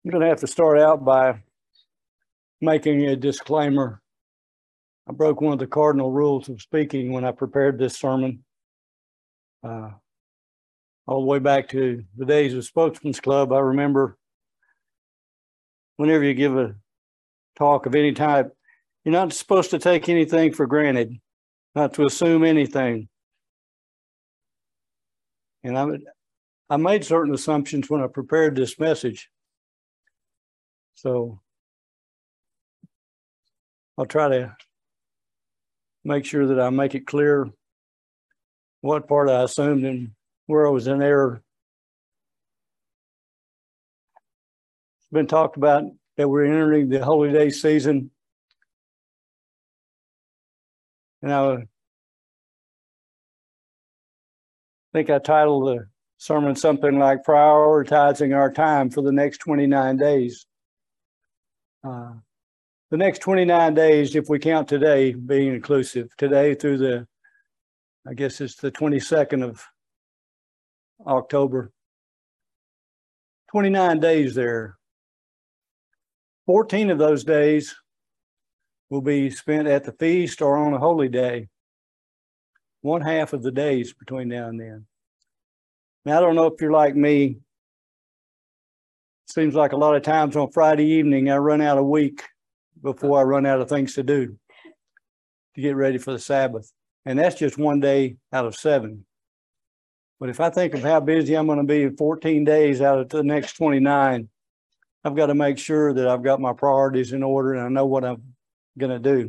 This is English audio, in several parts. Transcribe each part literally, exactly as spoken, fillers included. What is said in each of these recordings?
I'm going to have to start out by making a disclaimer. I broke one of the cardinal rules of speaking when I prepared this sermon. Uh, all the way back to the days of Spokesman's Club, I remember whenever you give a talk of any type, you're not supposed to take anything for granted, not to assume anything. And I, I made certain assumptions when I prepared this message. So I'll try to make sure that I make it clear what part I assumed and where I was in error. It's been talked about that we're entering the Holy Day season. And I think I titled the sermon something like Prioritizing Our Time for the Next twenty-nine days. Uh, the next twenty-nine days, if we count today being inclusive, today through the, I guess it's the twenty-second of October, twenty-nine days there. fourteen of those days will be spent at the feast or on a holy day. One half of the days between now and then. Now, I don't know if you're like me. Seems like a lot of times on Friday evening, I run out of week before I run out of things to do to get ready for the Sabbath. And that's just one day out of seven. But if I think of how busy I'm going to be in fourteen days out of the next twenty-nine, I've got to make sure that I've got my priorities in order and I know what I'm going to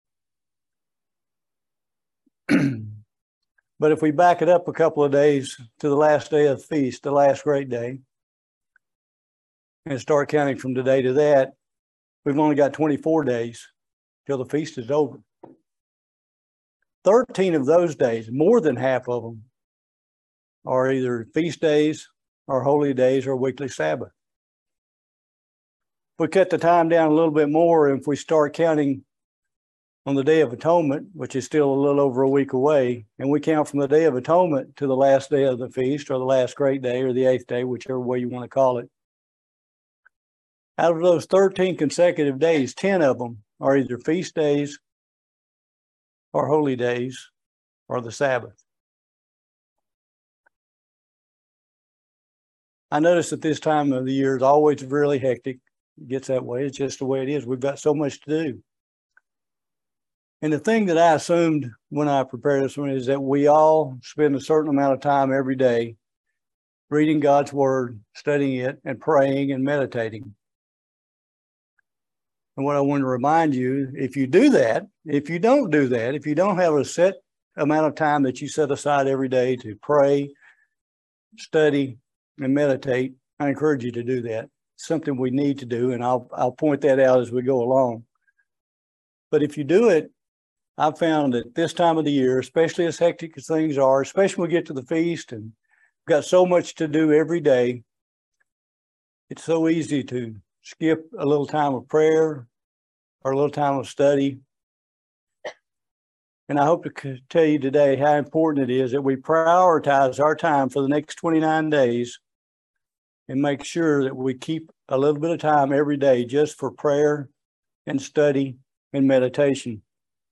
do. But if we back it up a couple of days to the last day of the feast, the last great day, and start counting from today to that, we've only got twenty-four days till the feast is over. thirteen of those days, more than half of them, are either feast days or holy days or weekly Sabbath. If we cut the time down a little bit more, if we start counting on the Day of Atonement, which is still a little over a week away, and we count from the Day of Atonement to the last day of the feast or the last great day or the eighth day, whichever way you want to call it, out of those thirteen consecutive days, ten of them are either feast days or holy days or the Sabbath. I notice that this time of the year is always really hectic. It gets that way. It's just the way it is. We've got so much to do. And the thing that I assumed when I prepared this one is that we all spend a certain amount of time every day reading God's Word, studying it, and praying and meditating. And what I want to remind you, if you do that, if you don't do that, if you don't have a set amount of time that you set aside every day to pray, study, and meditate, I encourage you to do that. It's something we need to do, and I'll I'll point that out as we go along. But if you do it, I've found that this time of the year, especially as hectic as things are, especially when we get to the feast and we've got so much to do every day, it's so easy to skip a little time of prayer or a little time of study. And I hope to tell you today how important it is that we prioritize our time for the next twenty-nine days and make sure that we keep a little bit of time every day just for prayer and study and meditation.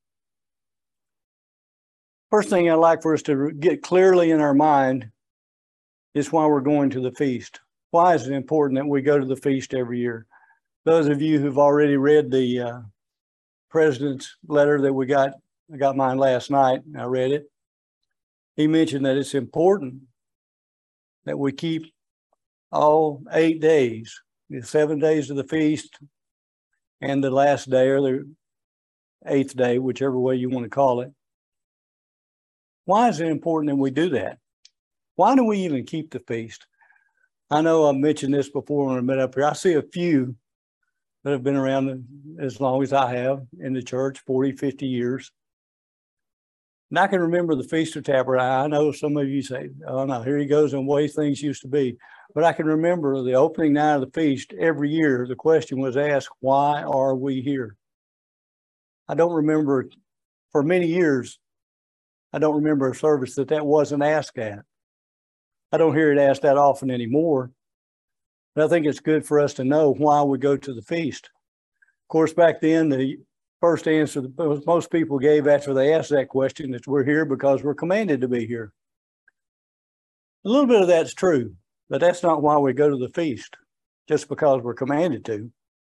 First thing I'd like for us to get clearly in our mind is why we're going to the feast. Why is it important that we go to the feast every year? Those of you who've already read the uh, president's letter that we got, I got mine last night, I read it. He mentioned that it's important that we keep all eight days, the seven days of the feast and the last day or the eighth day, whichever way you want to call it. Why is it important that we do that? Why do we even keep the feast? I know I've mentioned this before when I've been up here. I see a few that have been around as long as I have in the church, forty, fifty years. And I can remember the Feast of Tabernacles. I know some of you say, oh no, here he goes on the way things used to be. But I can remember the opening night of the feast every year, the question was asked, why are we here? I don't remember, for many years, I don't remember a service that that wasn't asked at. I don't hear it asked that often anymore. But I think it's good for us to know why we go to the feast. Of course, back then, the first answer that most people gave after they asked that question is we're here because we're commanded to be here. A little bit of that's true, but that's not why we go to the feast, just because we're commanded to.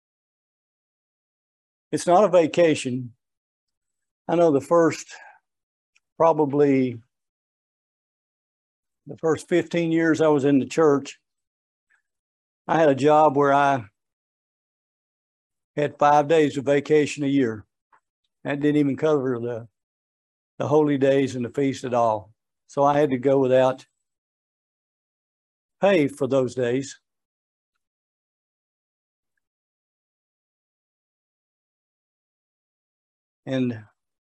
It's not a vacation. I know the first, probably the first fifteen years I was in the church, I had a job where I had five days of vacation a year. That didn't even cover the, the holy days and the feast at all. So I had to go without pay for those days. And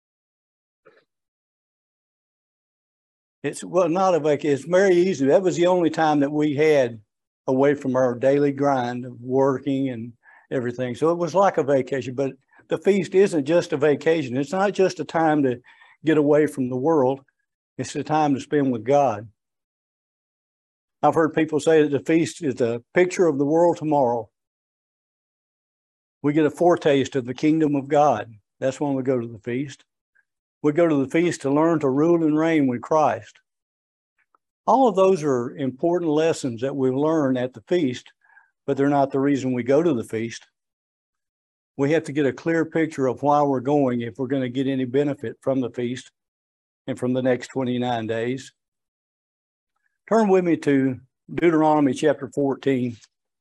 it's, well, not a vacation, it's very easy. That was the only time that we had away from our daily grind of working and everything. So it was like a vacation, but the feast isn't just a vacation. It's not just a time to get away from the world. It's a time to spend with God. I've heard people say that the feast is a picture of the world tomorrow. We get a foretaste of the kingdom of God. That's when we go to the feast. We go to the feast to learn to rule and reign with Christ. All of those are important lessons that we learn at the feast, but they're not the reason we go to the feast. We have to get a clear picture of why we're going if we're going to get any benefit from the feast and from the next twenty-nine days. Turn with me to Deuteronomy chapter fourteen.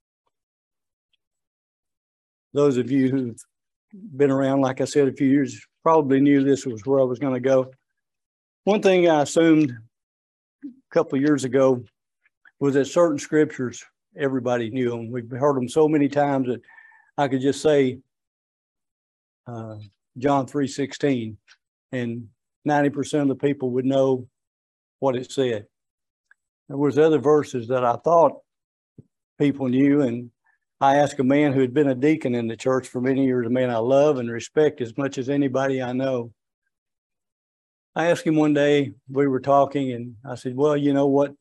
Those of you who've been around, like I said, a few years, probably knew this was where I was going to go. One thing I assumed a couple of years ago was that certain scriptures, everybody knew them. We've heard them so many times that I could just say uh, John three sixteen, and ninety percent of the people would know what it said. There was other verses that I thought people knew, and I asked a man who had been a deacon in the church for many years, a man I love and respect as much as anybody I know. I asked him one day, we were talking, and I said, well, you know what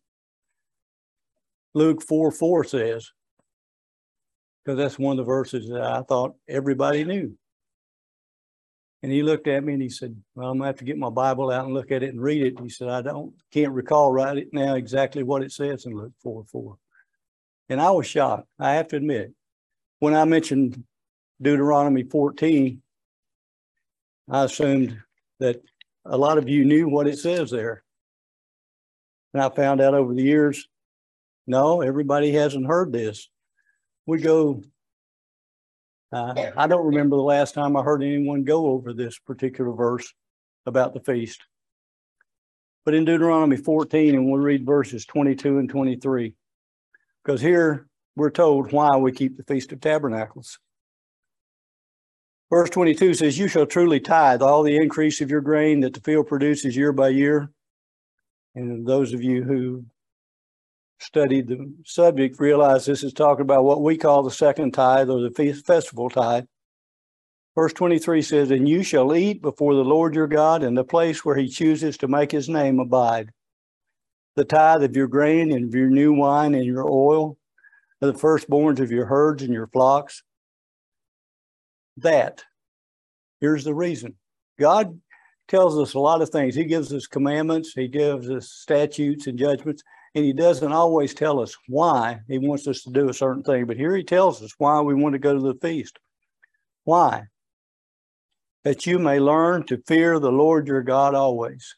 Luke four four says? Because that's one of the verses that I thought everybody knew. And he looked at me and he said, well, I'm going to have to get my Bible out and look at it and read it. He said, I don't, can't recall right now exactly what it says in Luke four four. And I was shocked, I have to admit. When I mentioned Deuteronomy fourteen, I assumed that a lot of you knew what it says there. And I found out over the years, no, everybody hasn't heard this. We go, uh, I don't remember the last time I heard anyone go over this particular verse about the feast. But in Deuteronomy fourteen, and we'll read verses twenty-two and twenty-three, because here we're told why we keep the Feast of Tabernacles. Verse twenty-two says, you shall truly tithe all the increase of your grain that the field produces year by year. And those of you who studied the subject realize this is talking about what we call the second tithe, or the feast festival tithe. Verse twenty-three says, and you shall eat before the Lord your God in the place where he chooses to make his name abide. The tithe of your grain and of your new wine and your oil, of the firstborns of your herds and your flocks. That, here's the reason. God tells us a lot of things. He gives us commandments, he gives us statutes and judgments, and he doesn't always tell us why he wants us to do a certain thing. But here he tells us why we want to go to the feast. Why? That you may learn to fear the Lord your God always.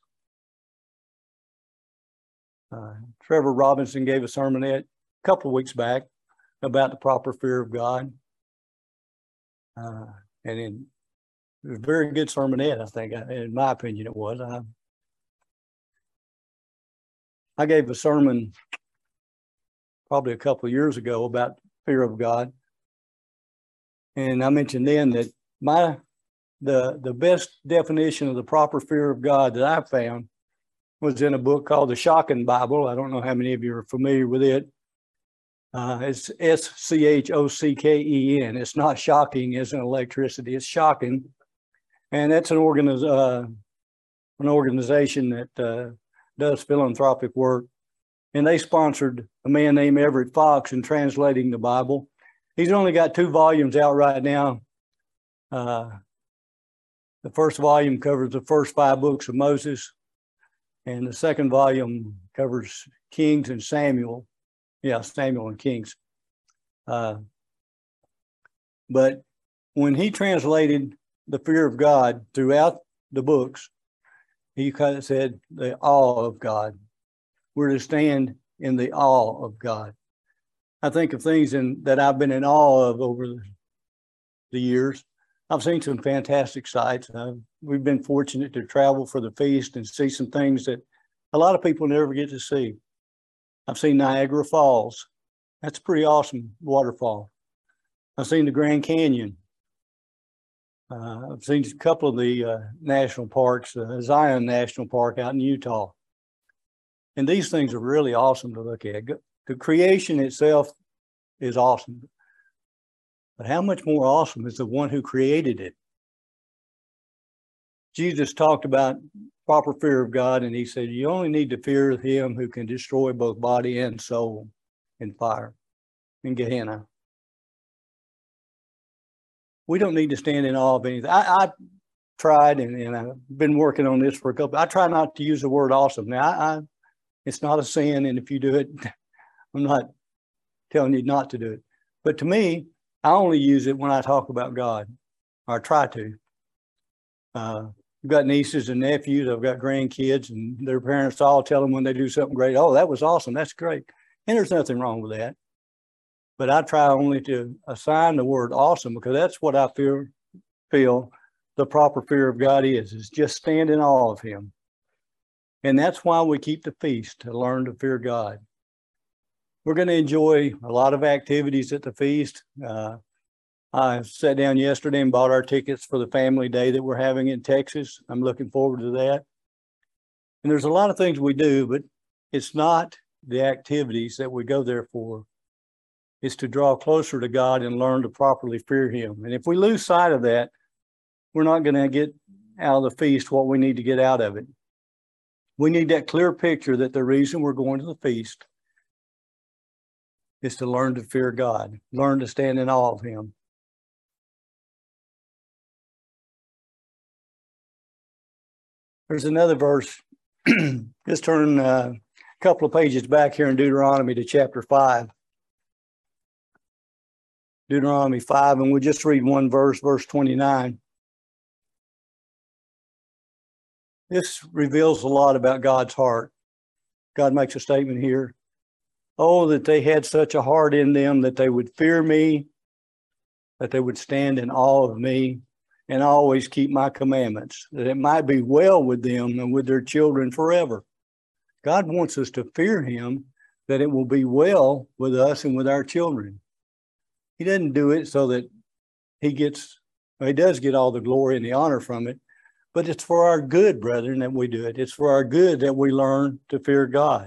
Uh, Trevor Robinson gave a sermonette a couple of weeks back about the proper fear of God. Uh, and in, it was a very good sermonette, I think. In my opinion, it was. I, I gave a sermon probably a couple of years ago about fear of God. And I mentioned then that my the the best definition of the proper fear of God that I found was in a book called the Shocking Bible. I don't know how many of you are familiar with it. Uh, it's S C H O C K E N. It's not shocking as in electricity. It's shocking. And that's an, organiz uh, an organization that uh, does philanthropic work. and they sponsored a man named Everett Fox in translating the Bible. He's only got two volumes out right now. Uh, the first volume covers the first five books of Moses, and the second volume covers Kings and Samuel. Yeah, Samuel and Kings. Uh, but when he translated the fear of God throughout the books, he kind of said the awe of God. We're to stand in the awe of God. I think of things in, that I've been in awe of over the, the years. I've seen some fantastic sights. Uh, we've been fortunate to travel for the feast and see some things that a lot of people never get to see. I've seen Niagara Falls. That's a pretty awesome waterfall. I've seen the Grand Canyon. Uh, I've seen a couple of the uh, national parks, uh, Zion National Park out in Utah. And these things are really awesome to look at. The creation itself is awesome. But how much more awesome is the one who created it? Jesus talked about proper fear of God, and he said, you only need to fear him who can destroy both body and soul in fire, in Gehenna. We don't need to stand in awe of anything. I, I tried, and, and I've been working on this for a couple. I try not to use the word awesome. Now, I, I, it's not a sin, and if you do it, I'm not telling you not to do it. But to me, I only use it when I talk about God, or I try to. Uh, I've got nieces and nephews. I've got grandkids, and their parents all tell them when they do something great, oh, that was awesome. That's great. And there's nothing wrong with that. But I try only to assign the word awesome, because that's what I feel, feel the proper fear of God is, is just stand in awe of him. And that's why we keep the feast, to learn to fear God. We're going to enjoy a lot of activities at the feast. Uh, I sat down yesterday and bought our tickets for the family day that we're having in Texas. I'm looking forward to that. And there's a lot of things we do, but it's not the activities that we go there for. It's to draw closer to God and learn to properly fear him. And if we lose sight of that, we're not going to get out of the feast what we need to get out of it. We need that clear picture that the reason we're going to the feast is to learn to fear God, learn to stand in awe of him. There's another verse. Just turn uh, a couple of pages back here in Deuteronomy to chapter five. Deuteronomy five, and we'll just read one verse, verse twenty-nine. This reveals a lot about God's heart. God makes a statement here. Oh, that they had such a heart in them that they would fear me, that they would stand in awe of me, and always keep my commandments, that it might be well with them and with their children forever. God wants us to fear him, that it will be well with us and with our children. He doesn't do it so that he gets, well, he does get all the glory and the honor from it, but it's for our good, brethren, that we do it. It's for our good that we learn to fear God.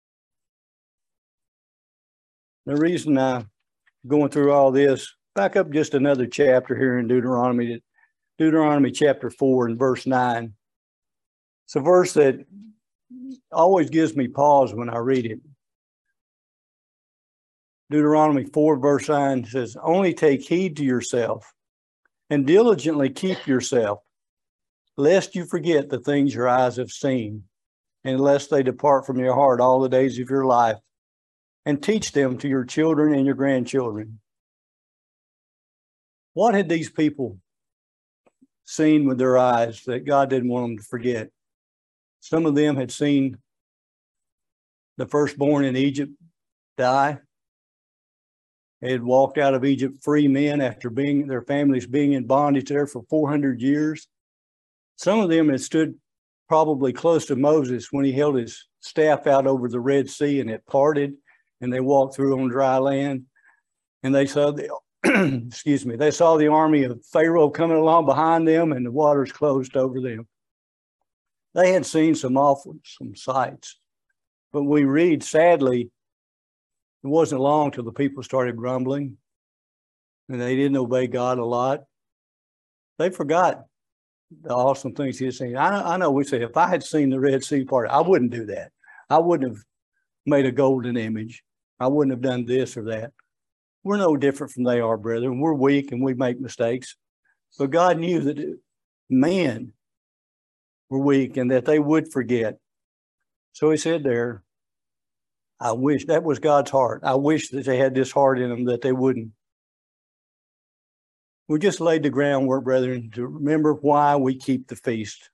The reason I'm going through all this, back up just another chapter here in Deuteronomy, Deuteronomy chapter four and verse nine. It's a verse that always gives me pause when I read it. Deuteronomy four verse nine says, only take heed to yourself and diligently keep yourself, lest you forget the things your eyes have seen, and lest they depart from your heart all the days of your life, and teach them to your children and your grandchildren. What had these people seen with their eyes that God didn't want them to forget? Some of them had seen the firstborn in Egypt die. They had walked out of Egypt free men after being their families being in bondage there for four hundred years. Some of them had stood probably close to Moses when he held his staff out over the Red Sea and it parted, and they walked through on dry land. And they saw the excuse me, they saw the army of Pharaoh coming along behind them, and the waters closed over them. They had seen some awful some sights. But we read, sadly, it wasn't long till the people started grumbling, and they didn't obey God a lot. They forgot the awesome things he had seen. I, I know we say, if I had seen the Red Sea part, I wouldn't do that. I wouldn't have made a golden image. I wouldn't have done this or that. We're no different from they are, brethren. We're weak and we make mistakes. But God knew that men were weak and that they would forget. So he said there, I wish, that was God's heart. I wish that they had this heart in them that they wouldn't. We just laid the groundwork, brethren, to remember why we keep the feast.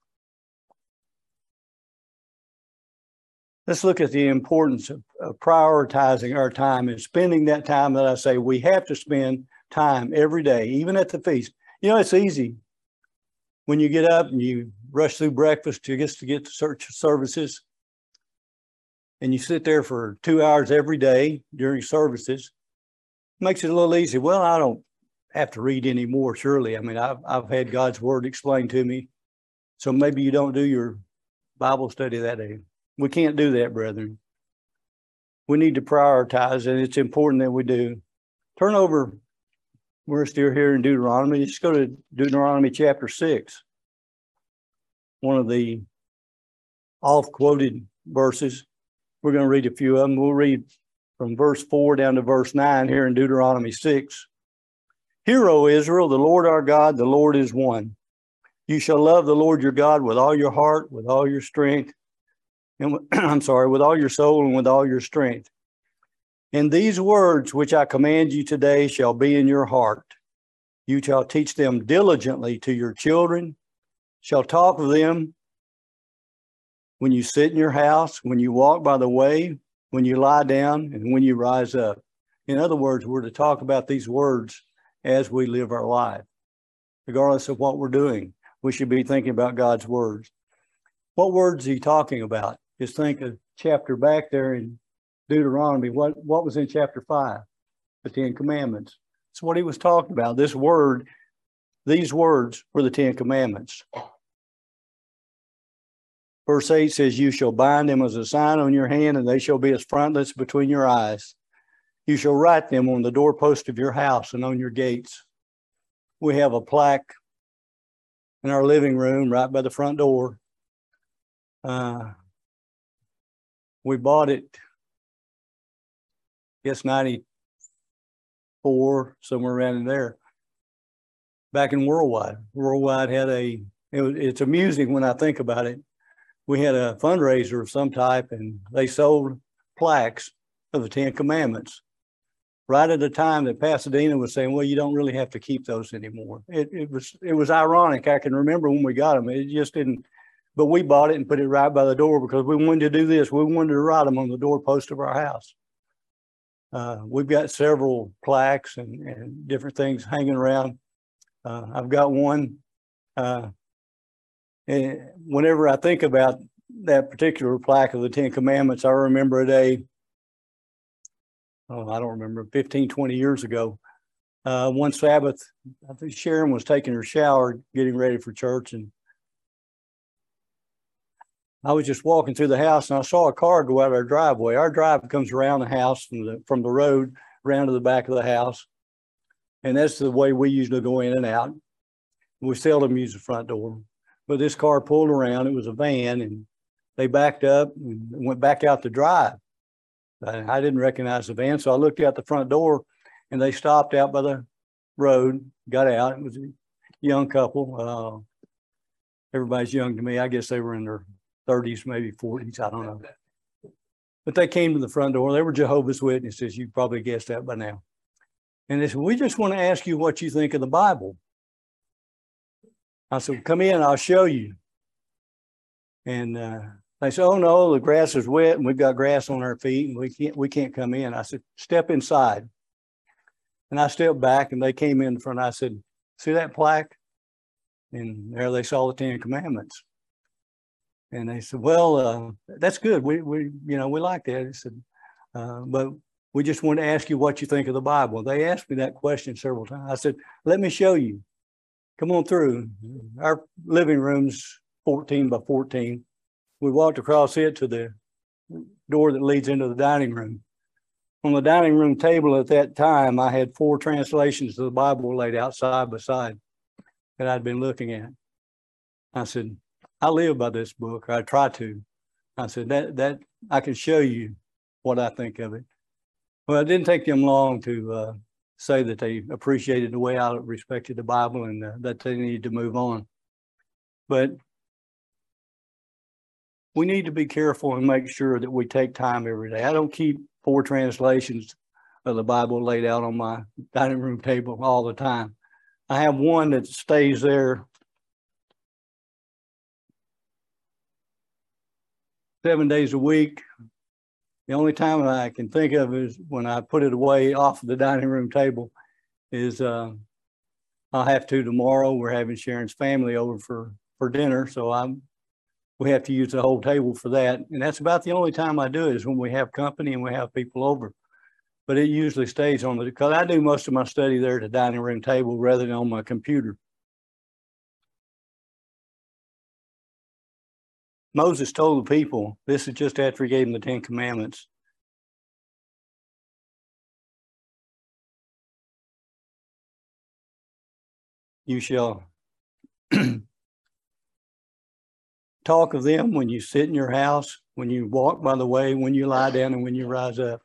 Let's look at the importance of, of prioritizing our time and spending that time that I say we have to spend time every day, even at the feast. You know, it's easy when you get up and you rush through breakfast to get to get to church services, and you sit there for two hours every day during services. It makes it a little easy. Well, I don't have to read anymore, surely. I mean, I've, I've had God's word explained to me. So maybe you don't do your Bible study that day. We can't do that, brethren. We need to prioritize, and it's important that we do. Turn over. We're still here in Deuteronomy. Just go to Deuteronomy chapter six. One of the oft-quoted verses. We're going to read a few of them. We'll read from verse four down to verse nine here in Deuteronomy six. Hear, O Israel, the Lord our God, the Lord is one. You shall love the Lord your God with all your heart, with all your strength, and I'm sorry, with all your soul and with all your strength. And these words which I command you today shall be in your heart. You shall teach them diligently to your children, shall talk of them when you sit in your house, when you walk by the way, when you lie down, and when you rise up. In other words, we're to talk about these words as we live our life. Regardless of what we're doing, we should be thinking about God's words. What words is he talking about? Just think of chapter back there in Deuteronomy. What, what was in chapter five? The Ten Commandments. That's what he was talking about. This word, these words were the Ten Commandments. Verse eight says, you shall bind them as a sign on your hand, and they shall be as frontlets between your eyes. You shall write them on the doorpost of your house and on your gates. We have a plaque in our living room right by the front door. Uh, we bought it, I guess, ninety-four, somewhere around in there, back in Worldwide. Worldwide had a, it was, it's amusing when I think about it. We had a fundraiser of some type, and they sold plaques of the Ten Commandments right at the time that Pasadena was saying, well, you don't really have to keep those anymore. It, it was it was ironic. I can remember when we got them. It just didn't, but we bought it and put it right by the door because we wanted to do this. We wanted to write them on the doorpost of our house. Uh, we've got several plaques and, and different things hanging around. Uh, I've got one. Uh, and whenever I think about that particular plaque of the Ten Commandments, I remember a day, oh, I don't remember, fifteen, twenty years ago. Uh, one Sabbath, I think Sharon was taking her shower, getting ready for church, and I was just walking through the house, and I saw a car go out of our driveway. Our drive comes around the house from the from the road around to the back of the house, and that's the way we usually go in and out. We seldom use the front door, but this car pulled around. It was a van, and they backed up and went back out the drive. I didn't recognize the van, so I looked out the front door, and they stopped out by the road, got out. It was a young couple. Uh, everybody's young to me. I guess they were in their thirties, maybe forties. I don't know. But they came to the front door. They were Jehovah's Witnesses. You probably guessed that by now. And they said, we just want to ask you what you think of the Bible. I said, come in, I'll show you. And uh, they said, oh no, the grass is wet and we've got grass on our feet and we can't we can't come in. I said, step inside. And I stepped back and they came in front. I said, see that plaque? And there they saw the Ten Commandments. And they said, well, uh, that's good. We we you know we like that. I said, uh, but we just want to ask you what you think of the Bible. They asked me that question several times. I said, let me show you. Come on through. Our living room's fourteen by fourteen. We walked across it to the door that leads into the dining room. On the dining room table at that time, I had four translations of the Bible laid out side by side that I'd been looking at. I said, I live by this book, or I try to. I said, that that I can show you what I think of it. Well, it didn't take them long to uh, say that they appreciated the way I respected the Bible and uh, that they needed to move on. But we need to be careful and make sure that we take time every day. I don't keep four translations of the Bible laid out on my dining room table all the time. I have one that stays there seven days a week. The only time I can think of is when I put it away off of the dining room table is uh, I'll have to tomorrow. We're having Sharon's family over for, for dinner. So I'm, we have to use the whole table for that. And that's about the only time I do it is when we have company and we have people over. But it usually stays on the, because I do most of my study there at the dining room table rather than on my computer. Moses told the people, this is just after he gave them the Ten Commandments. You shall talk of them when you sit in your house, when you walk by the way, when you lie down, and when you rise up.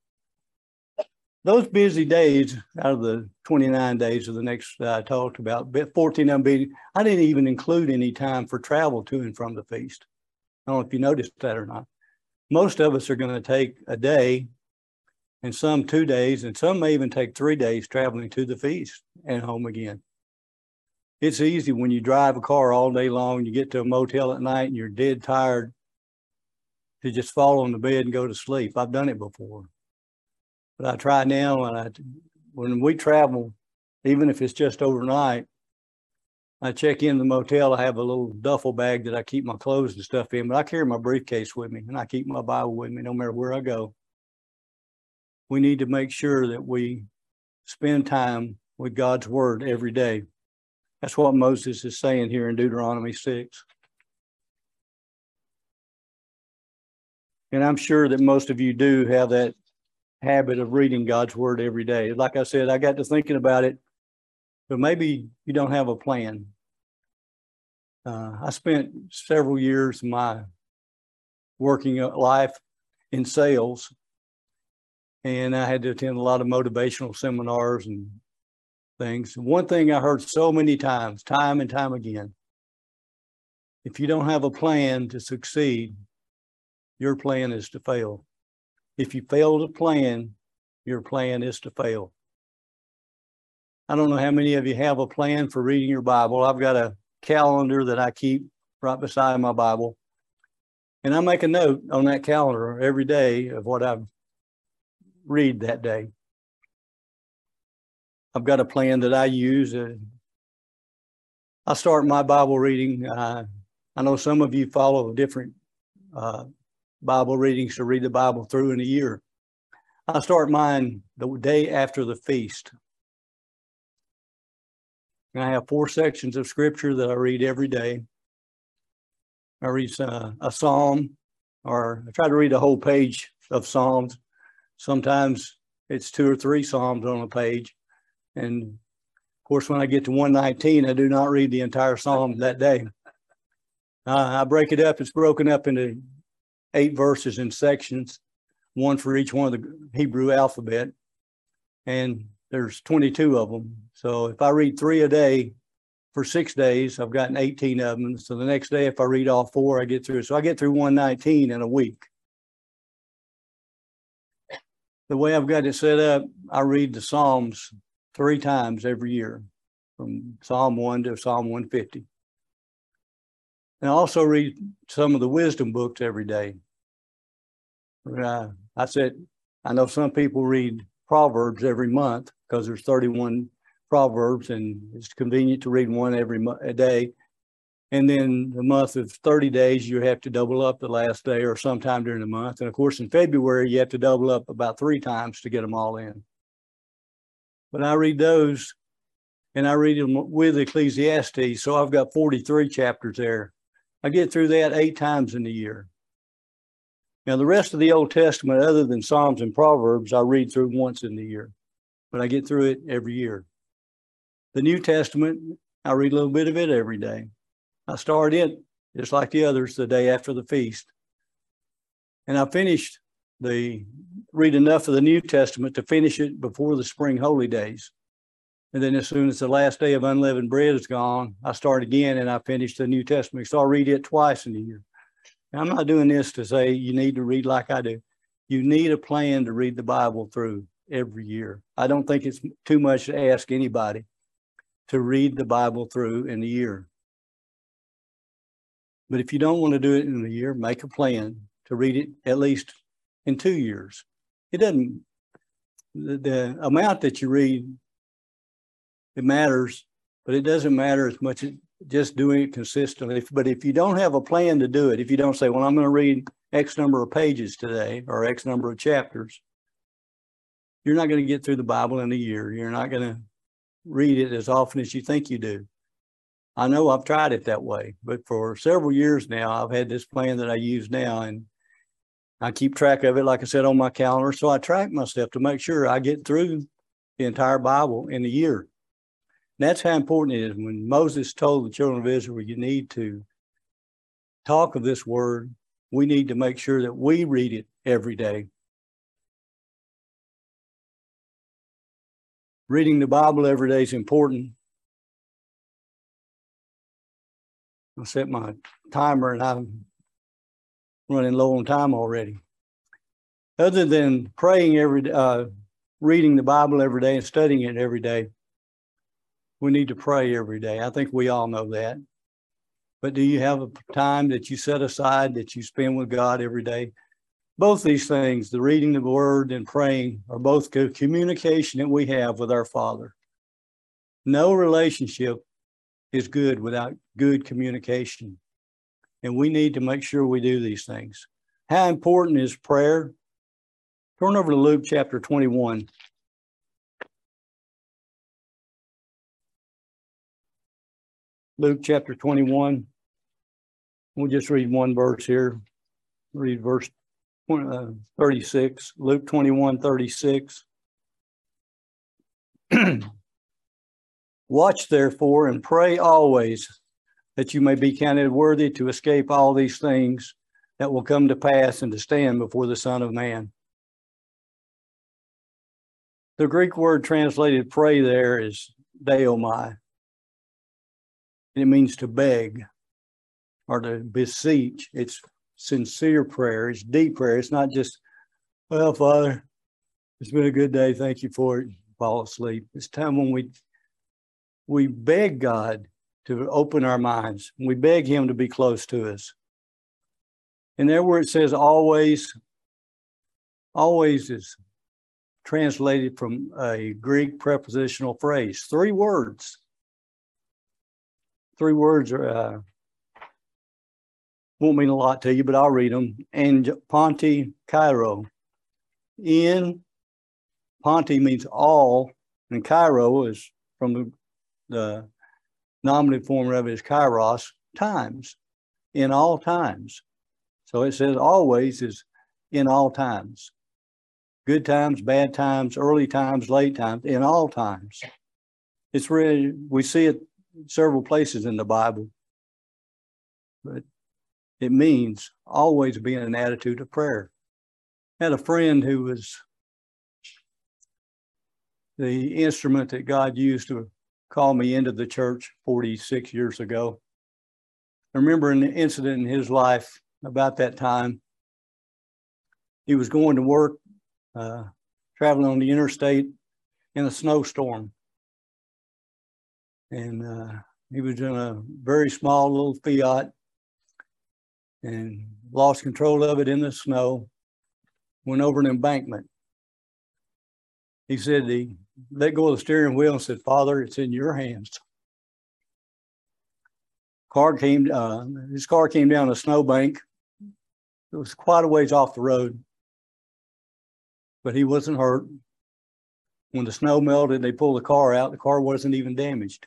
Those busy days out of the twenty-nine days of the next that I talked about, fourteen of them being, I didn't even include any time for travel to and from the feast. I don't know if you noticed that or not. Most of us are going to take a day and some two days, and some may even take three days traveling to the feast and home again. It's easy when you drive a car all day long, you get to a motel at night and you're dead tired to just fall on the bed and go to sleep. I've done it before. But I try now, and I, when we travel, even if it's just overnight, I check in the motel. I have a little duffel bag that I keep my clothes and stuff in, but I carry my briefcase with me and I keep my Bible with me no matter where I go. We need to make sure that we spend time with God's word every day. That's what Moses is saying here in Deuteronomy six. And I'm sure that most of you do have that habit of reading God's word every day. Like I said, I got to thinking about it, but maybe you don't have a plan. Uh, I spent several years of my working life in sales, and I had to attend a lot of motivational seminars and things. One thing I heard so many times, time and time again, if you don't have a plan to succeed, your plan is to fail. If you fail to plan, your plan is to fail. I don't know how many of you have a plan for reading your Bible. I've got a calendar that I keep right beside my Bible. And I make a note on that calendar every day of what I read that day. I've got a plan that I use. Uh, I start my Bible reading. Uh, I know some of you follow different uh, Bible readings to read the Bible through in a year. I start mine the day after the feast. And I have four sections of scripture that I read every day. I read uh, a psalm, or I try to read a whole page of Psalms. Sometimes it's two or three Psalms on a page. And of course, when I get to one nineteen, I do not read the entire Psalm that day. Uh, I break it up. It's broken up into eight verses in sections, one for each one of the Hebrew alphabet. And there's twenty-two of them. So if I read three a day for six days, I've gotten eighteen of them. So the next day, if I read all four, I get through. So I get through one nineteen in a week. The way I've got it set up, I read the Psalms three times every year, from Psalm one to Psalm one fifty. And I also read some of the wisdom books every day. Uh, I said, I know some people read Proverbs every month because there's thirty-one Proverbs, and it's convenient to read one every mo- a day. And then the month of thirty days, you have to double up the last day or sometime during the month. And of course, in February, you have to double up about three times to get them all in. But I read those, and I read them with Ecclesiastes. So I've got forty-three chapters there. I get through that eight times in the year. Now, the rest of the Old Testament, other than Psalms and Proverbs, I read through once in the year, but I get through it every year. The New Testament, I read a little bit of it every day. I start it, just like the others, the day after the feast. And I finished the read enough of the New Testament to finish it before the spring holy days. And then as soon as the last day of unleavened bread is gone, I start again and I finish the New Testament. So I read it twice in a year. Now, I'm not doing this to say you need to read like I do. You need a plan to read the Bible through every year. I don't think it's too much to ask anybody to read the Bible through in a year. But if you don't want to do it in a year, make a plan to read it at least in two years. It doesn't, the, the amount that you read, it matters, but it doesn't matter as much as just doing it consistently. But if you don't have a plan to do it, if you don't say, well, I'm going to read X number of pages today or X number of chapters, you're not going to get through the Bible in a year. You're not going to read it as often as you think you do. I know I've tried it that way, but for several years now, I've had this plan that I use now, and I keep track of it, like I said, on my calendar. So I track myself to make sure I get through the entire Bible in a year. And that's how important it is. When Moses told the children of Israel, you need to talk of this word, we need to make sure that we read it every day. Reading the Bible every day is important. I set my timer and I'm running low on time already. Other than praying every day, uh, reading the Bible every day and studying it every day, we need to pray every day. I think we all know that. But do you have a time that you set aside that you spend with God every day? Both these things, the reading the word and praying, are both good communication that we have with our Father. No relationship is good without good communication. And we need to make sure we do these things. How important is prayer? Turn over to Luke chapter twenty-one. Luke chapter twenty-one. We'll just read one verse here. Read verse thirty-six. Luke twenty-one, thirty-six. Watch therefore and pray always, that you may be counted worthy to escape all these things that will come to pass and to stand before the Son of Man. The Greek word translated pray there is deomai. It means to beg or to beseech. It's sincere prayer. It's deep prayer. It's not just, well, Father, it's been a good day. Thank you for it. Fall asleep. It's time when we we beg God to open our minds. We beg him to be close to us. And there where it says always, always is translated from a Greek prepositional phrase. Three words. Three words are, uh, won't mean a lot to you, but I'll read them. And Ponti Cairo. In, Ponti means all, and Cairo is from the, the nominative form of it is kairos, times, in all times. So it says always is in all times. Good times, bad times, early times, late times, in all times. It's really, we see it several places in the Bible, but it means always be in an attitude of prayer. I had a friend who was the instrument that God used to call me into the church forty-six years ago. I remember an incident in his life about that time. He was going to work, uh, traveling on the interstate in a snowstorm. And uh, he was in a very small little Fiat and lost control of it in the snow, went over an embankment. He said he let go of the steering wheel and said, Father, it's in your hands. Car came, uh, his car came down a snowbank. It was quite a ways off the road, but he wasn't hurt. When the snow melted, they pulled the car out. The car wasn't even damaged.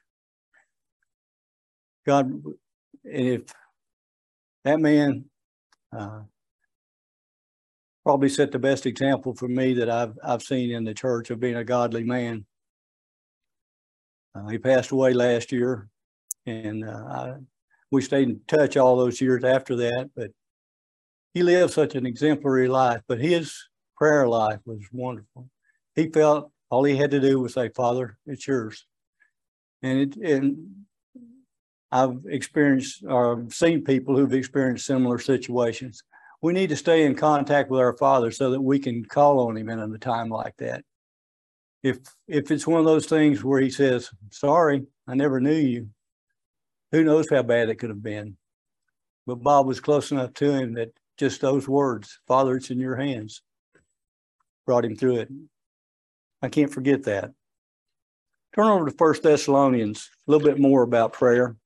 God, and if that man uh, probably set the best example for me that I've I've seen in the church of being a godly man. Uh, he passed away last year, and uh, I, we stayed in touch all those years after that. But he lived such an exemplary life, but his prayer life was wonderful. He felt all he had to do was say, Father, it's yours. And it, and I've experienced or seen people who've experienced similar situations. We need to stay in contact with our Father so that we can call on him in a time like that. If if it's one of those things where he says, sorry, I never knew you, who knows how bad it could have been. But Bob was close enough to him that just those words, Father, it's in your hands, brought him through it. I can't forget that. Turn over to First Thessalonians, a little bit more about prayer.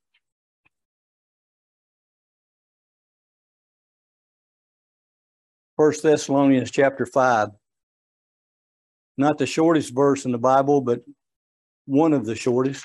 First Thessalonians chapter five. Not the shortest verse in the Bible, but one of the shortest.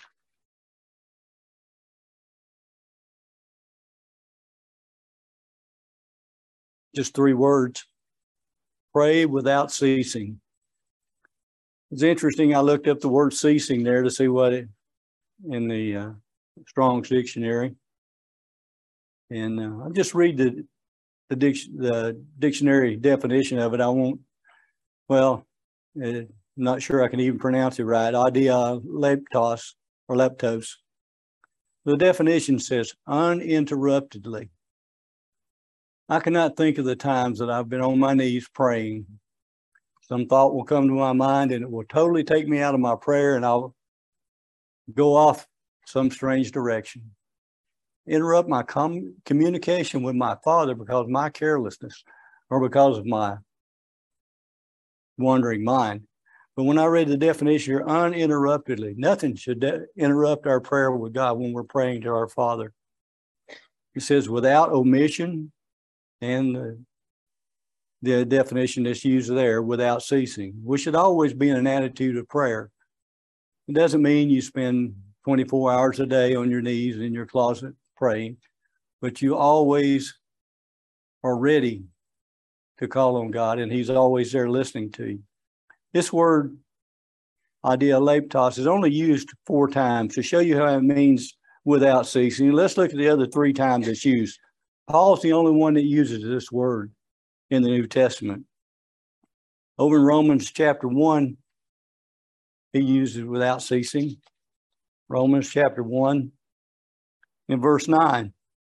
Just three words. Pray without ceasing. It's interesting. I looked up the word ceasing there to see what it in the uh, Strong's dictionary. And uh, I'll just read the the, dic- the dictionary definition of it. I won't, well, I'm not sure I can even pronounce it right. Adia leptos or leptos. The definition says uninterruptedly. I cannot think of the times that I've been on my knees praying. Some thought will come to my mind and it will totally take me out of my prayer and I'll go off some strange direction. Interrupt my com- communication with my Father because of my carelessness or because of my wandering mind. But when I read the definition here, uninterruptedly, nothing should de- interrupt our prayer with God when we're praying to our Father. It says without omission, and the, the definition that's used there, without ceasing. We should always be in an attitude of prayer. It doesn't mean you spend twenty-four hours a day on your knees in your closet praying, but you always are ready to call on God, and he's always there listening to you. This word, adialeptos, is only used four times to show you how it means without ceasing. Let's look at the other three times it's used. Paul's the only one that uses this word in the New Testament. Over in Romans chapter one, he uses without ceasing. Romans chapter one in verse nine.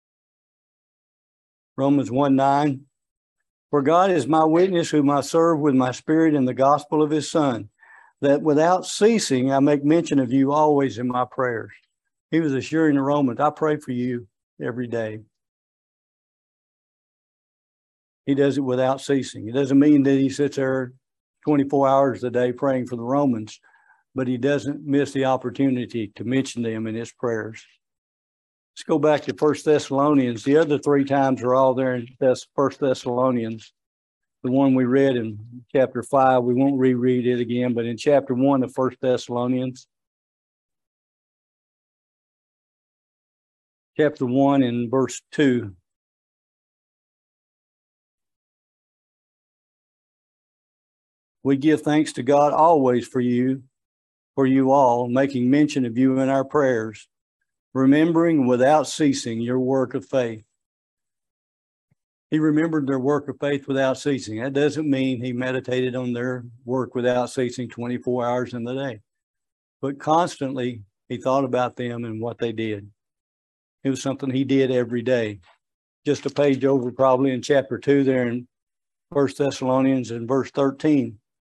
Romans one nine. For God is my witness, whom I serve with my spirit in the gospel of his Son, that without ceasing I make mention of you always in my prayers. He was assuring the Romans, I pray for you every day. He does it without ceasing. It doesn't mean that he sits there twenty-four hours a day praying for the Romans, but he doesn't miss the opportunity to mention them in his prayers. Let's go back to First Thessalonians. The other three times are all there in First Thessalonians. The one we read in chapter five, we won't reread it again, but in chapter one of First Thessalonians, chapter one and verse two. We give thanks to God always for you, for you all, making mention of you in our prayers, remembering without ceasing your work of faith. He remembered their work of faith without ceasing. That doesn't mean he meditated on their work without ceasing twenty-four hours in the day, but constantly he thought about them and what they did. It was something he did every day. Just a page over probably in chapter two there in First Thessalonians and verse thirteen.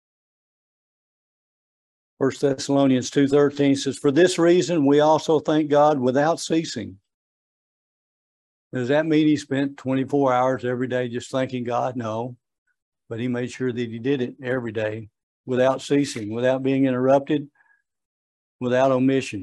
First Thessalonians two thirteen says, for this reason we also thank God without ceasing. Does that mean he spent twenty-four hours every day just thanking God? No, but he made sure that he did it every day without ceasing, without being interrupted, without omission.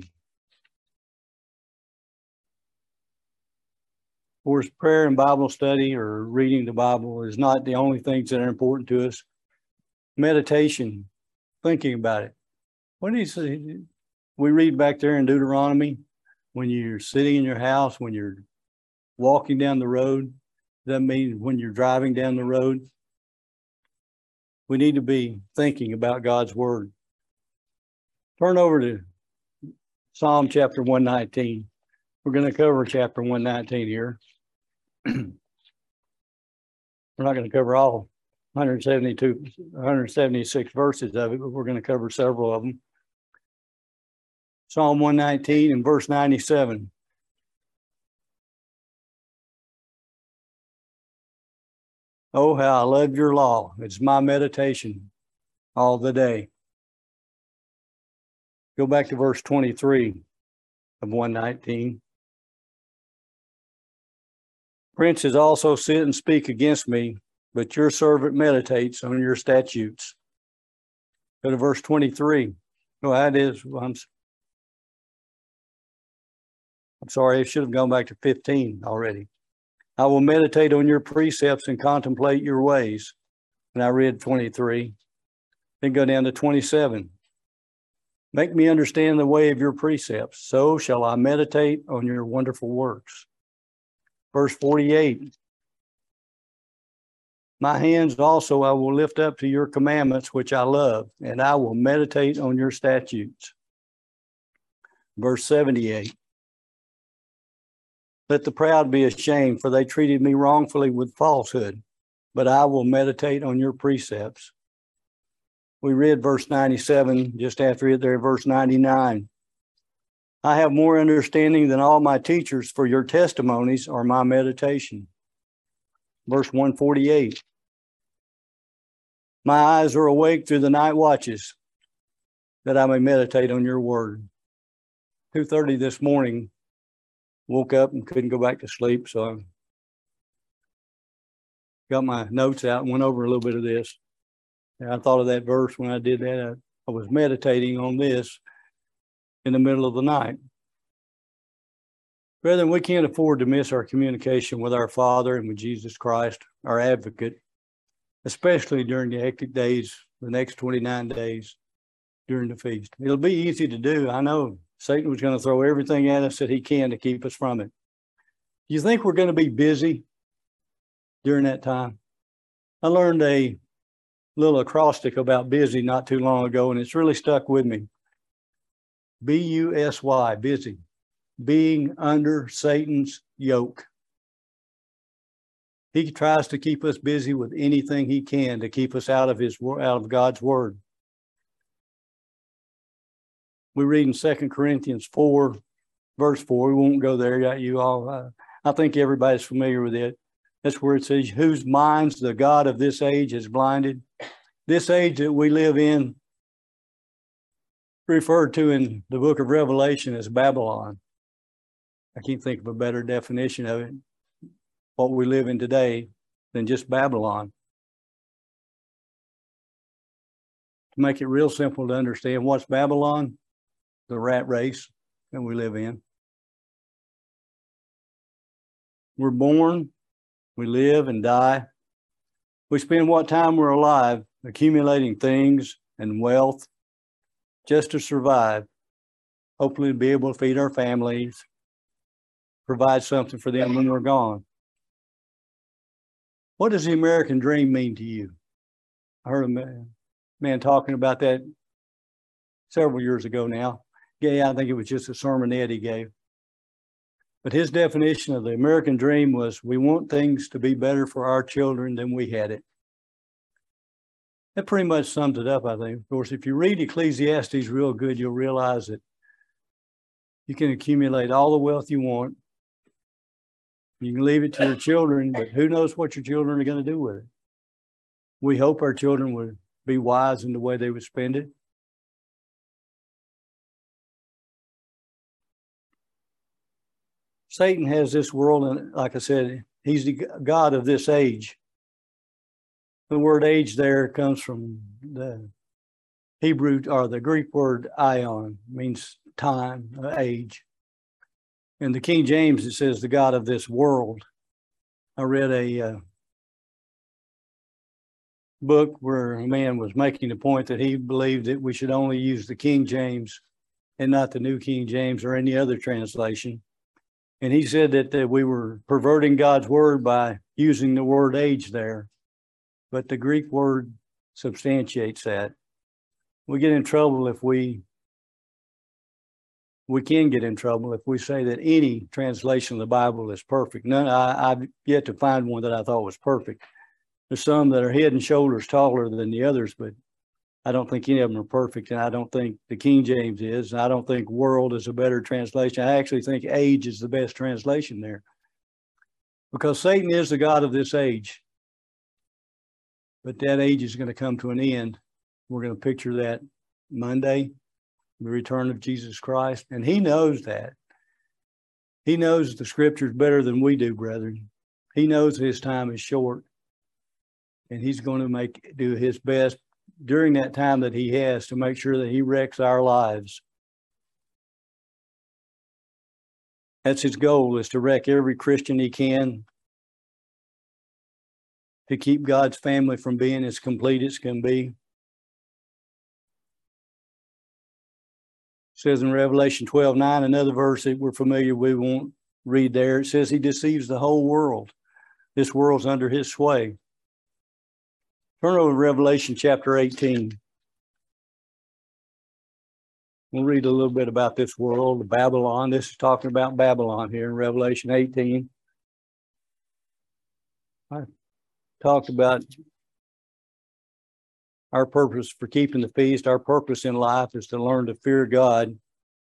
Of course, prayer and Bible study or reading the Bible is not the only things that are important to us. Meditation, thinking about it. What do you say? We read back there in Deuteronomy, when you're sitting in your house, when you're walking down the road, that means when you're driving down the road, we need to be thinking about God's word. Turn over to Psalm chapter one nineteen. We're going to cover chapter one nineteen here. We're not going to cover all one hundred seventy-two, one hundred seventy-six verses of it, but we're going to cover several of them. Psalm one nineteen and verse ninety-seven. Oh, how I love your law. It's my meditation all the day. Go back to verse twenty-three of one nineteen. Princes also sit and speak against me, but your servant meditates on your statutes. Go to verse twenty-three. Oh, that is, I'm, I'm sorry, I should have gone back to fifteen already. I will meditate on your precepts and contemplate your ways. And I read twenty-three. Then go down to twenty-seven. Make me understand the way of your precepts. So shall I meditate on your wonderful works. Verse forty-eight. My hands also I will lift up to your commandments, which I love, and I will meditate on your statutes. Verse seventy-eight. Let the proud be ashamed, for they treated me wrongfully with falsehood, but I will meditate on your precepts. We read verse ninety-seven, just after it there, verse ninety-nine. I have more understanding than all my teachers, for your testimonies are my meditation. Verse one forty-eight. My eyes are awake through the night watches, that I may meditate on your word. two thirty this morning, woke up and couldn't go back to sleep, so I got my notes out and went over a little bit of this. And I thought of that verse when I did that. I, I was meditating on this in the middle of the night. Brethren, we can't afford to miss our communication with our Father and with Jesus Christ, our advocate, especially during the hectic days, the next twenty-nine days during the feast. It'll be easy to do. I know Satan was going to throw everything at us that he can to keep us from it. Do you think we're going to be busy during that time? I learned a little acrostic about busy not too long ago, and it's really stuck with me. B U S Y, busy, being under Satan's yoke. He tries to keep us busy with anything he can to keep us out of his out of God's word. We read in Second Corinthians four, verse four. We won't go there yet. You all, uh, I think everybody's familiar with it. That's where it says, whose minds the God of this age has blinded. This age that we live in, referred to in the book of Revelation as Babylon. I can't think of a better definition of it, what we live in today, than just Babylon. To make it real simple to understand, what's Babylon? The rat race that we live in. We're born, we live and die. We spend what time we're alive accumulating things and wealth just to survive, hopefully to be able to feed our families, provide something for them when we're gone. What does the American dream mean to you? I heard a man, man talking about that several years ago now. Yeah, I think it was just a sermonette he gave. But his definition of the American dream was, we want things to be better for our children than we had it. That pretty much sums it up, I think. Of course, if you read Ecclesiastes real good, you'll realize that you can accumulate all the wealth you want. You can leave it to your children, but who knows what your children are going to do with it. We hope our children would be wise in the way they would spend it. Satan has this world, and like I said, he's the God of this age. The word age there comes from the Hebrew or the Greek word ion, means time, age. In the King James, it says the God of this world. I read a uh, book where a man was making the point that he believed that we should only use the King James and not the New King James or any other translation. And he said that, that we were perverting God's word by using the word age there. But the Greek word substantiates that. We get in trouble if we, we can get in trouble if we say that any translation of the Bible is perfect. None, I, I've yet to find one that I thought was perfect. There's some that are head and shoulders taller than the others, but I don't think any of them are perfect, and I don't think the King James is, and I don't think world is a better translation. I actually think age is the best translation there, because Satan is the god of this age. But that age is going to come to an end. We're going to picture that Monday, the return of Jesus Christ, and he knows that. He knows the scriptures better than we do, brethren. He knows his time is short, and he's going to make do his best during that time that he has to make sure that he wrecks our lives. That's his goal, is to wreck every Christian he can, to keep God's family from being as complete as can be. It says in Revelation twelve nine, another verse that we're familiar with, we won't read there. It says he deceives the whole world. This world's under his sway. Turn over to Revelation chapter eighteen. We'll read a little bit about this world, Babylon. This is talking about Babylon here in Revelation eighteen. I talked about our purpose for keeping the feast. Our purpose in life is to learn to fear God.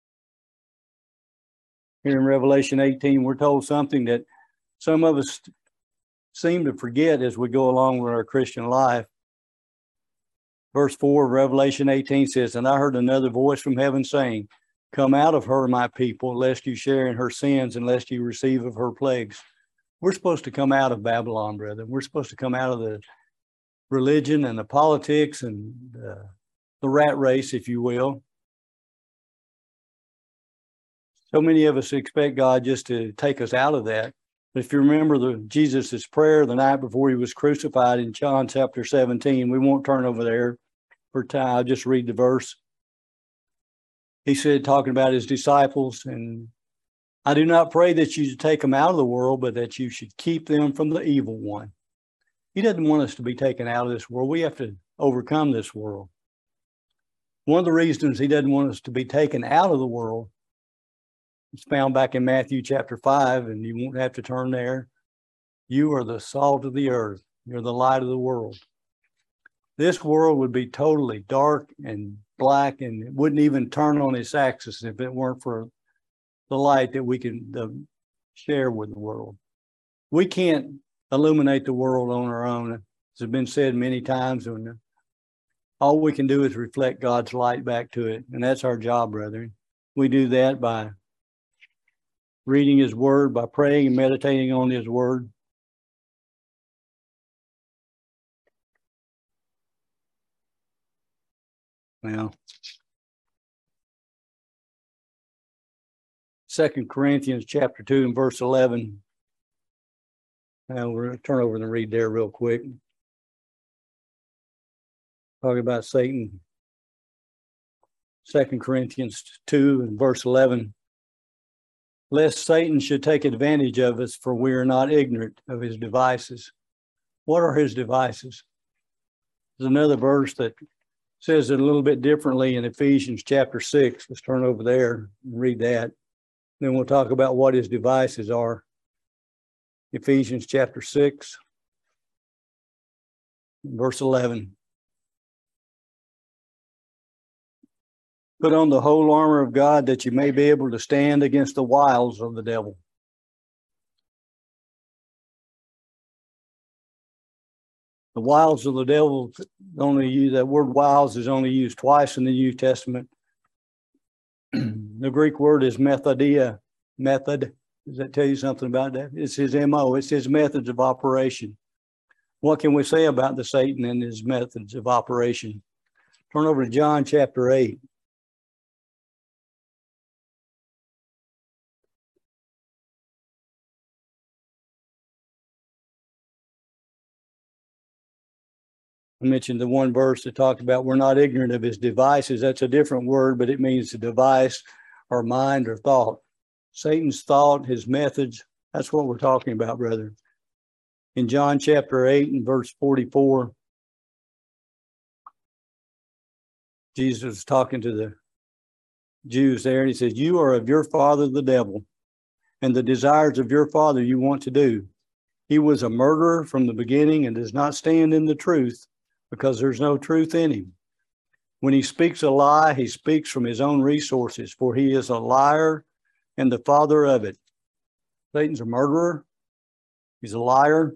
Here in Revelation eighteen, we're told something that some of us seem to forget as we go along with our Christian life. Verse four of Revelation eighteen says, and I heard another voice from heaven saying, come out of her, my people, lest you share in her sins, and lest you receive of her plagues. We're supposed to come out of Babylon, brethren. We're supposed to come out of the religion and the politics and uh, the rat race, if you will. So many of us expect God just to take us out of that. But if you remember the Jesus's prayer the night before he was crucified in John chapter seventeen, we won't turn over there for time. I'll just read the verse. He said, talking about his disciples, and I do not pray that you should take them out of the world, but that you should keep them from the evil one. He doesn't want us to be taken out of this world. We have to overcome this world. One of the reasons he doesn't want us to be taken out of the world is found back in Matthew chapter five, and you won't have to turn there. You are the salt of the earth. You're the light of the world. This world would be totally dark and black, and it wouldn't even turn on its axis if it weren't for the light that we can uh, share with the world. We can't illuminate the world on our own. As has been said many times, and all we can do is reflect God's light back to it, and that's our job, brethren. We do that by reading his word, by praying and meditating on his word. Now, Second Corinthians chapter two and verse eleven. Now we're going to turn over and read there real quick. Talking about Satan. Second Corinthians two and verse eleven. Lest Satan should take advantage of us, for we are not ignorant of his devices. What are his devices? There's another verse that says it a little bit differently in Ephesians chapter six. Let's turn over there and read that. Then we'll talk about what his devices are. Ephesians chapter six, verse eleven. Put on the whole armor of God, that you may be able to stand against the wiles of the devil. The wiles of the devil, only use that word wiles is only used twice in the New Testament. The Greek word is methodia, method. Does that tell you something about that? It's his M O. It's his methods of operation. What can we say about the Satan and his methods of operation? Turn over to John chapter eight. I mentioned the one verse that talked about we're not ignorant of his devices. That's a different word, but it means to devise or mind or thought. Satan's thought, his methods, that's what we're talking about, brother. In John chapter eight and verse forty-four, Jesus was talking to the Jews there, and he says, you are of your father the devil, and the desires of your father you want to do. He was a murderer from the beginning and does not stand in the truth because there's no truth in him. When he speaks a lie, he speaks from his own resources, for he is a liar and the father of it. Satan's a murderer. He's a liar.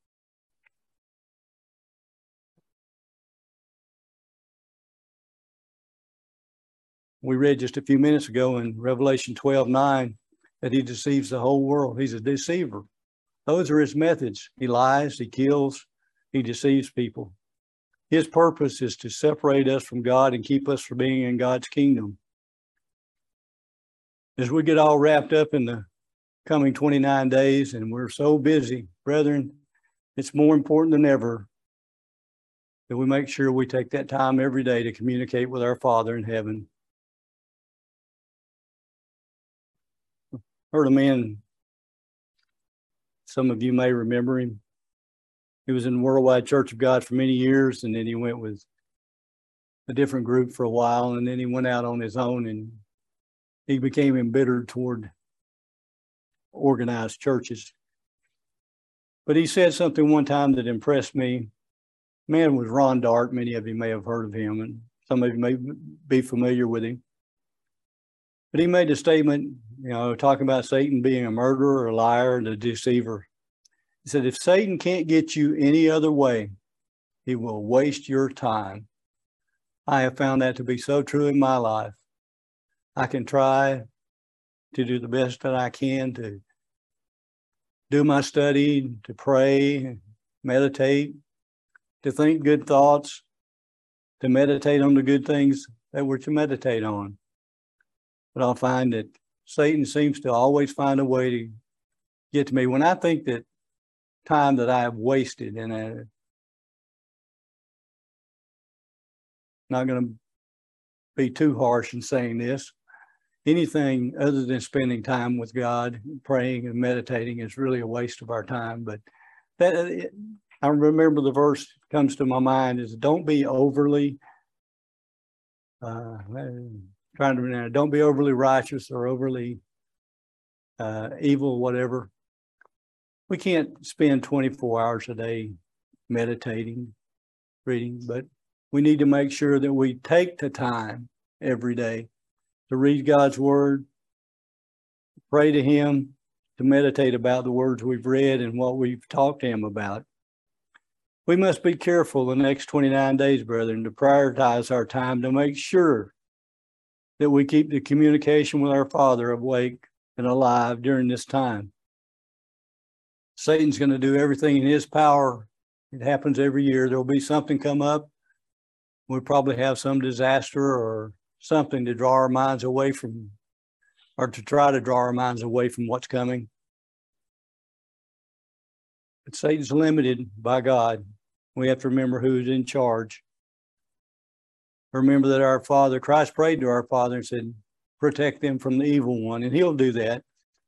We read just a few minutes ago in Revelation twelve nine that he deceives the whole world. He's a deceiver. Those are his methods. He lies, he kills, he deceives people. His purpose is to separate us from God and keep us from being in God's kingdom. As we get all wrapped up in the coming twenty-nine days and we're so busy, brethren, it's more important than ever that we make sure we take that time every day to communicate with our Father in heaven. Heard a man, some of you may remember him. He was in the Worldwide Church of God for many years, and then he went with a different group for a while, and then he went out on his own, and he became embittered toward organized churches. But he said something one time that impressed me. Man was Ron Dart. Many of you may have heard of him, and some of you may be familiar with him. But he made a statement, you know, talking about Satan being a murderer, a liar, and a deceiver. He said, if Satan can't get you any other way, he will waste your time. I have found that to be so true in my life. I can try to do the best that I can to do my study, to pray, meditate, to think good thoughts, to meditate on the good things that we're to meditate on. But I'll find that Satan seems to always find a way to get to me. When I think that time that I have wasted, and I'm not going to be too harsh in saying this, anything other than spending time with God, praying and meditating is really a waste of our time. But that, I remember the verse that comes to my mind is, don't be overly uh, trying to remember, don't be overly righteous or overly uh, evil, whatever. We can't spend twenty-four hours a day meditating, reading, but we need to make sure that we take the time every day to read God's word, pray to him, to meditate about the words we've read and what we've talked to him about. We must be careful the next twenty-nine days, brethren, to prioritize our time to make sure that we keep the communication with our Father awake and alive during this time. Satan's going to do everything in his power. It happens every year. There will be something come up. We'll probably have some disaster or something to draw our minds away from, or to try to draw our minds away from what's coming. But Satan's limited by God. We have to remember who's in charge. Remember that our Father, Christ prayed to our Father and said, protect them from the evil one, and he'll do that.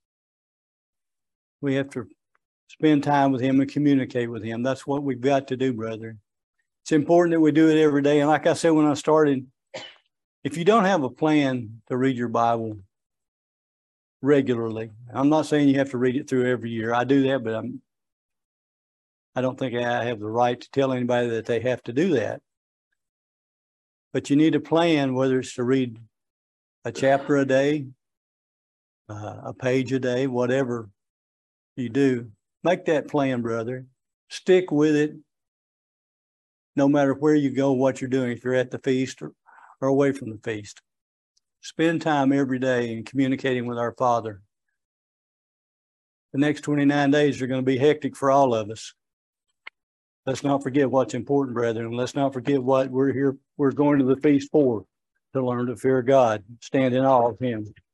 We have to spend time with him and communicate with him. That's what we've got to do, brother. It's important that we do it every day. And like I said when I started, if you don't have a plan to read your Bible regularly, I'm not saying you have to read it through every year. I do that, but I'm, I don't think I have the right to tell anybody that they have to do that. But you need a plan, whether it's to read a chapter a day, uh, a page a day, whatever you do. Make that plan, brother. Stick with it, no matter where you go, what you're doing, if you're at the feast or, or away from the feast. Spend time every day in communicating with our Father. The next twenty-nine days are going to be hectic for all of us. Let's not forget what's important, brethren. Let's not forget what we're here, we're going to the feast for, to learn to fear God, stand in awe of him.